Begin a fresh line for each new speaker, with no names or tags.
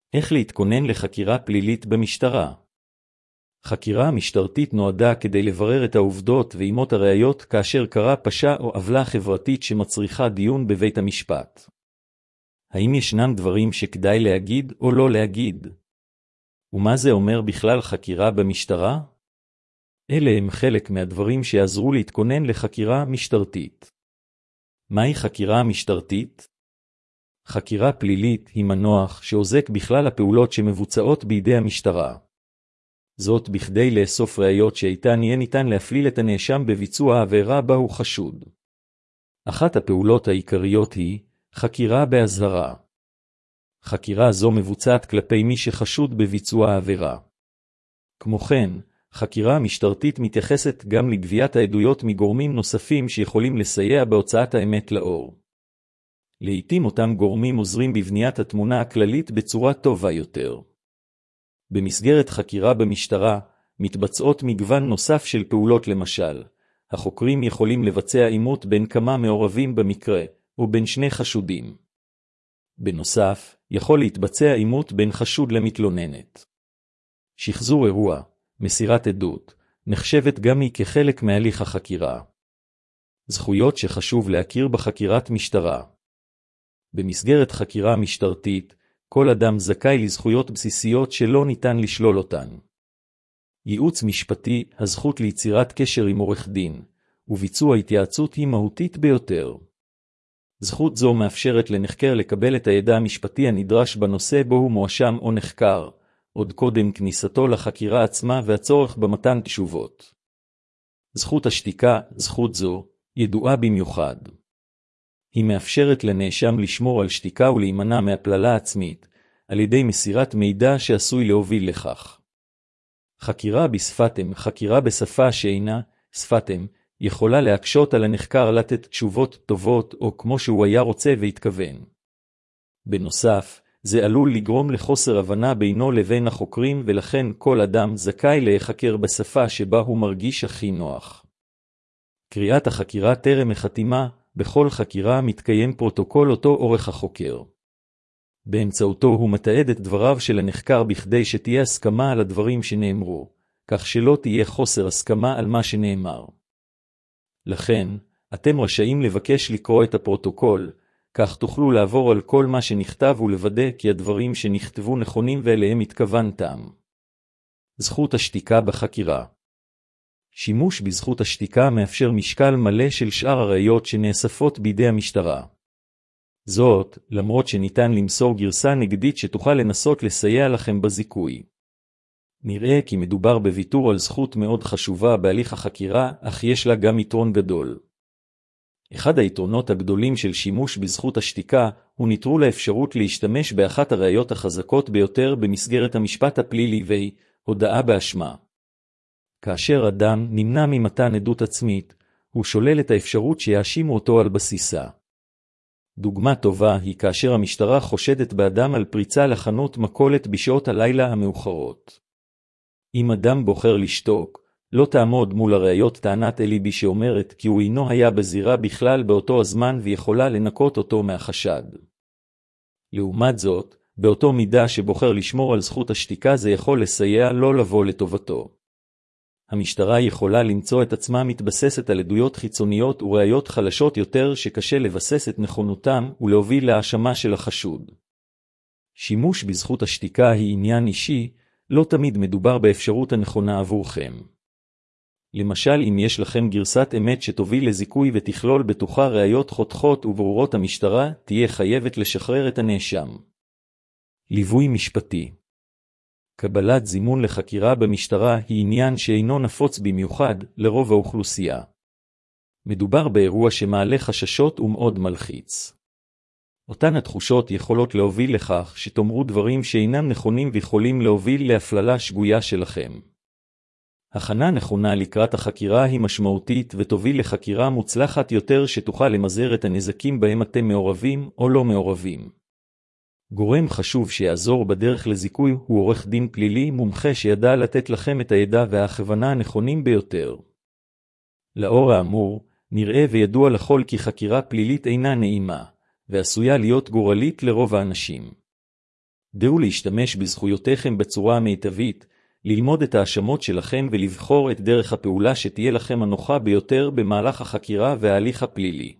איך להתכונן לחקירה פלילית במשטרה? חקירה משטרתית נועדה כדי לברר את העובדות ואימות הראיות כאשר קרה פשע או עוולה חברתית שמצריכה דיון בבית המשפט. האם ישנם דברים שכדאי להגיד או לא להגיד? ומה זה אומר בכלל חקירה במשטרה? אלה הם חלק מהדברים שיעזרו להתכונן לחקירה משטרתית. מהי חקירה משטרתית? חקירה פלילית היא מנוח שעוסק בכלל הפעולות שמבוצעות בידי המשטרה. זאת בכדי לאסוף ראיות שאיתן יהיה ניתן להפליל את הנאשם בביצוע העבירה בה הוא חשוד. אחת הפעולות העיקריות היא חקירה באזהרה. חקירה זו מבוצעת כלפי מי שחשוד בביצוע העבירה. כמו כן, חקירה משטרתית מתייחסת גם לגביית העדויות מגורמים נוספים שיכולים לסייע בהוצאת האמת לאור. לעתים אותם גורמים עוזרים בבניית התמונה הכללית בצורה טובה יותר. במסגרת חקירה במשטרה, מתבצעות מגוון נוסף של פעולות למשל. החוקרים יכולים לבצע אימות בין כמה מעורבים במקרה, או בין שני חשודים. בנוסף, יכול להתבצע אימות בין חשוד למתלוננת. שחזור אירוע, מסירת עדות, נחשבת גם היא כחלק מהליך החקירה. זכויות שחשוב להכיר בחקירת משטרה. במסגרת חקירה משטרתית, כל אדם זכאי לזכויות בסיסיות שלא ניתן לשלול אותן. ייעוץ משפטי, הזכות ליצירת קשר עם עורך דין, וביצוע התייעצות היא מהותית ביותר. זכות זו מאפשרת לנחקר לקבל את הידע המשפטי הנדרש בנושא בו הוא מואשם או נחקר, עוד קודם כניסתו לחקירה עצמה והצורך במתן תשובות. זכות השתיקה, זכות זו, ידועה במיוחד. היא מאפשרת לנאשם לשמור על שתיקה ולהימנע מהפללה עצמית, על ידי מסירת מידע שעשוי להוביל לכך. חקירה בשפת אם, חקירה בשפה שאינה שפת אם, יכולה להקשות על הנחקר לתת תשובות טובות או כמו שהוא היה רוצה והתכוון. בנוסף, זה עלול לגרום לחוסר הבנה בינו לבין החוקרים ולכן כל אדם זכאי להיחקר בשפה שבה הוא מרגיש הכי נוח. קריאת החקירה טרם החתימה, בכל חקירה מתקיים פרוטוקול אותו עורך החוקר. באמצעותו הוא מתעד את דבריו של הנחקר בכדי שתהיה הסכמה על הדברים שנאמרו, כך שלא תהיה חוסר הסכמה על מה שנאמר. לכן, אתם רשאים לבקש לקרוא את הפרוטוקול, כך תוכלו לעבור על כל מה שנכתב ולוודא כי הדברים שנכתבו נכונים ואליהם התכוונתם. זכות השתיקה בחקירה. שימוש בזכות השתיקה מאפשר משקל מלא של שאר הראיות שנאספות בידי המשטרה. זאת, למרות שניתן למסור גרסה נגדית שתוכל לנסות לסייע לכם בזיכוי. נראה כי מדובר בוויתור על זכות מאוד חשובה בהליך החקירה, אך יש לה גם יתרון גדול. אחד היתרונות הגדולים של שימוש בזכות השתיקה הוא נטרול האפשרות להשתמש באחת הראיות החזקות ביותר במסגרת המשפט הפלילי והיא הודאה באשמה. כאשר אדם נמנע ממתן עדות עצמית, הוא שולל את האפשרות שיאשימו אותו על בסיסה. דוגמה טובה היא כאשר המשטרה חושדת באדם על פריצה לחנות מכולת בשעות הלילה המאוחרות. אם אדם בוחר לשתוק, לא תעמוד מול הראיות טענת אליבי שאומרת כי הוא אינו היה בזירה בכלל באותו הזמן ויכולה לנקות אותו מהחשד. לעומת זאת, באותו מידה שבוחר לשמור על זכות השתיקה זה יכול לסייע לא לבוא לטובתו. המשטרה יכולה למצוא את עצמה מתבססת על עדויות חיצוניות וראיות חלשות יותר שקשה לבסס את נכונותם ולהוביל להאשמה של החשוד. שימוש בזכות השתיקה היא עניין אישי, לא תמיד מדובר באפשרות הנכונה עבורכם. למשל אם יש לכם גרסת אמת שתוביל לזיכוי ותכלול בתוכה ראיות חותכות וברורות המשטרה תהיה חייבת לשחרר את הנאשם. ליווי משפטי. קבלת זימון לחקירה במשטרה היא עניין שאינו נפוץ במיוחד לרוב האוכלוסייה. מדובר באירוע שמעלה חששות ומאוד מלחיץ. אותן התחושות יכולות להוביל לכך שתאמרו דברים שאינם נכונים ויכולים להוביל להפללה שגויה שלכם. הכנה נכונה לקראת החקירה היא משמעותית ותוביל לחקירה מוצלחת יותר שתוכל למזער את הנזקים בהם אתם מעורבים או לא מעורבים. גורם חשוב שיעזור בדרך לזיכוי הוא עורך דין פלילי מומחה שידע לתת לכם את הידע וההכוונה הנכונים ביותר. לאור האמור, נראה וידוע לכל כי חקירה פלילית אינה נעימה, ועשויה להיות גורלית לרוב האנשים. דעו להשתמש בזכויותיכם בצורה המיטבית, ללמוד את האשמות שלכם ולבחור את דרך הפעולה שתהיה לכם הנוחה ביותר במהלך החקירה וההליך הפלילי.